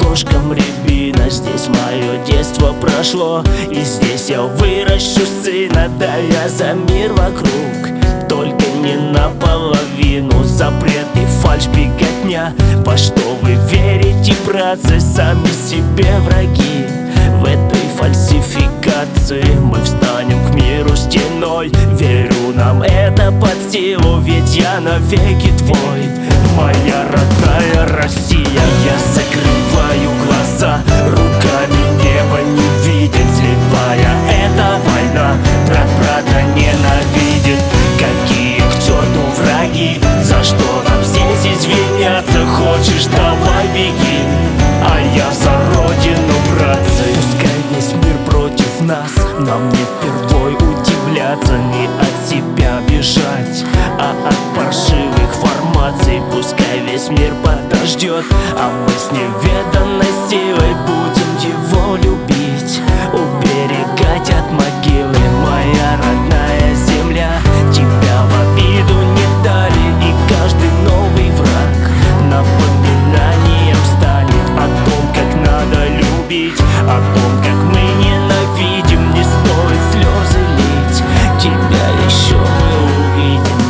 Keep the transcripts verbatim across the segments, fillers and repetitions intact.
рожкам рябина. Здесь мое детство прошло, и здесь я выращу сына. Да я за мир вокруг, только не наполовину. Запрет и фальшь, беготня, во что вы верите, братцы? Сами себе враги. В этой фальсификации мы встанем к миру стеной. Верю, нам это под силу, ведь я навеки твой. Моя родная Россия. Я закрываю глаза, руками небо не видит. Слепая эта война, брат брата ненавидит. Какие к черту враги, за что нам здесь извиняться? Хочешь, давай беги, а я за родину, братцы. Пускай весь мир против нас, нам не впервой удивляться. Не от себя бежать, а от паршивых формаций. Пускай весь мир подождет, а мы с неведанной силой будем его любить, уберегать от могилы. Моя родная земля, тебя в обиду не дали, и каждый новый враг напоминанием станет о том, как надо любить, о том, как мы ненавидим. Не стоит слезы лить, тебя еще мы увидим.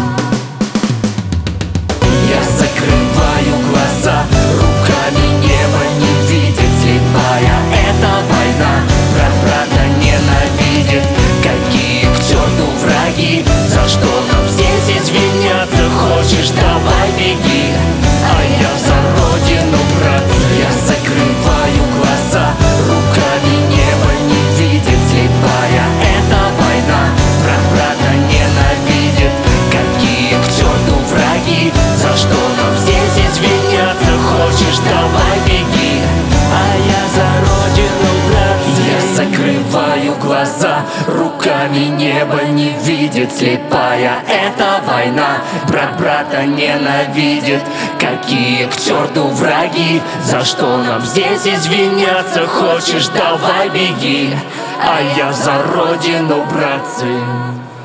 Я закрываю глаза, руками небо не видит. Слепая эта война, брат брата ненавидит. Какие к черту враги, за что нам здесь извиняться? Хочешь, давай беги, а я за родину, братцы. Я закрываю глаза, руками небо не видит. Слепая эта война, брат брата ненавидит. Какие к черту враги, за что нам здесь извиняться? Хочешь, давай беги, а я за родину, братцы. Я закрываю глаза, руками небо не видит. Слепая эта война, брат брата ненавидит. Какие к черту враги, за что нам здесь извиняться? Хочешь, давай беги, а я за родину, братцы.